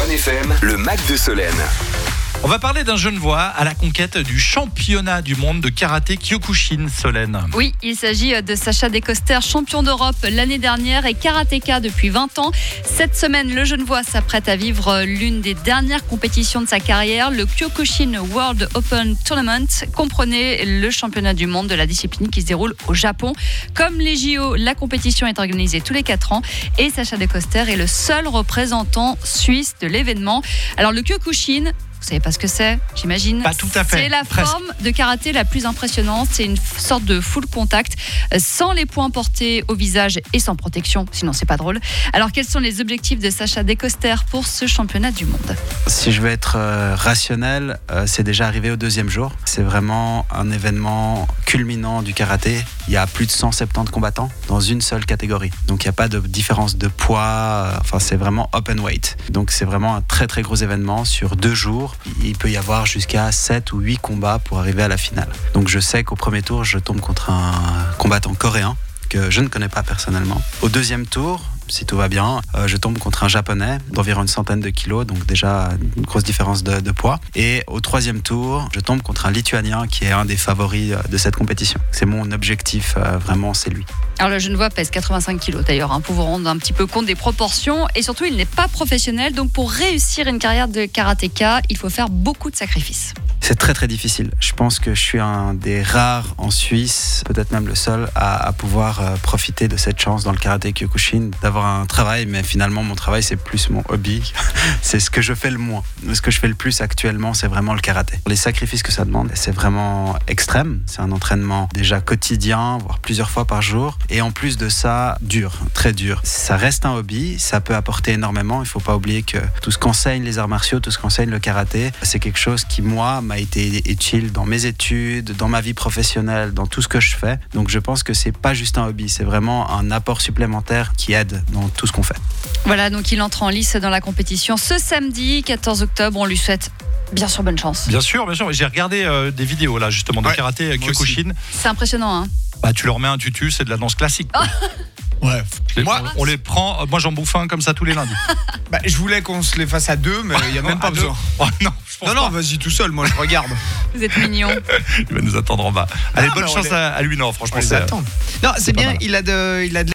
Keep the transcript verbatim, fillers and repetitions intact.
Fun F M, le Mac de Solène. On va parler d'un Genevois à la conquête du championnat du monde de karaté Kyokushin, Solène. Oui, il s'agit de Sacha Descoster, champion d'Europe l'année dernière et karatéka depuis vingt ans. Cette semaine, le Genevois s'apprête à vivre l'une des dernières compétitions de sa carrière. Le Kyokushin World Open Tournament comprenait le championnat du monde de la discipline qui se déroule au Japon. Comme les J O, la compétition est organisée tous les quatre ans et Sacha Descoster est le seul représentant suisse de l'événement. Alors le Kyokushin, vous savez pas ce que c'est, j'imagine. Pas tout à fait. C'est la Presque. forme de karaté la plus impressionnante. C'est une sorte de full contact, sans les poings portés au visage et sans protection, sinon c'est pas drôle. Alors quels sont les objectifs de Sacha Descoster pour ce championnat du monde ? Si je veux être euh, rationnel, euh, c'est déjà arrivé au deuxième jour. C'est vraiment un événement culminant du karaté. Il y a plus de cent soixante-dix combattants dans une seule catégorie. Donc il n'y a pas de différence de poids. Euh, enfin, c'est vraiment open weight. Donc c'est vraiment un très très gros événement sur deux jours. Il peut y avoir jusqu'à sept ou huit combats pour arriver à la finale. Donc je sais qu'au premier tour, je tombe contre un combattant coréen que je ne connais pas personnellement. Au deuxième tour, si tout va bien, euh, je tombe contre un japonais d'environ une centaine de kilos, donc déjà une grosse différence de, de poids. Et au troisième tour, je tombe contre un lituanien qui est un des favoris de cette compétition. C'est mon objectif, euh, vraiment, c'est lui. Alors le Genevois pèse quatre-vingt-cinq kilos d'ailleurs, hein, pour vous rendre un petit peu compte des proportions. Et surtout, il n'est pas professionnel, donc pour réussir une carrière de karatéka, il faut faire beaucoup de sacrifices. C'est très très difficile. Je pense que je suis un des rares en Suisse, peut-être même le seul, à, à pouvoir euh, profiter de cette chance dans le karaté Kyokushin, d'avoir un travail, mais finalement mon travail c'est plus mon hobby. C'est ce que je fais le moins. Ce que je fais le plus actuellement, c'est vraiment le karaté. Les sacrifices que ça demande, c'est vraiment extrême. C'est un entraînement déjà quotidien, voire plusieurs fois par jour. Et en plus de ça, dur, très dur. Ça reste un hobby, ça peut apporter énormément. Il ne faut pas oublier que tout ce qu'enseignent les arts martiaux, tout ce qu'enseigne le karaté, c'est quelque chose qui, moi, m'a été utile dans mes études, dans ma vie professionnelle, dans tout ce que je fais. Donc je pense que c'est pas juste un hobby, c'est vraiment un apport supplémentaire qui aide dans tout ce qu'on fait. Voilà, donc il entre en lice dans la compétition ce samedi quatorze octobre. On lui souhaite bien sûr bonne chance. Bien sûr, bien sûr. J'ai regardé euh, des vidéos là justement de Ouais, karaté moi Kyokushin. C'est impressionnant, hein. Bah, tu leur mets un tutu, c'est de la danse classique. quoi. Ouais. Les- Moi, on les prend. Moi, j'en bouffe un comme ça tous les lundis. bah, je voulais qu'on se les fasse à deux, mais il n'y a même pas À deux. besoin. Oh, non, je pense Non, non, pas. vas-y tout seul, moi je regarde. Vous êtes mignons. Il va nous attendre en bas. Allez, Non, bonne mais on chance les- à, à lui. Non, franchement, On les c'est. attend. Non, c'est pas bien, mal. il a de, il a de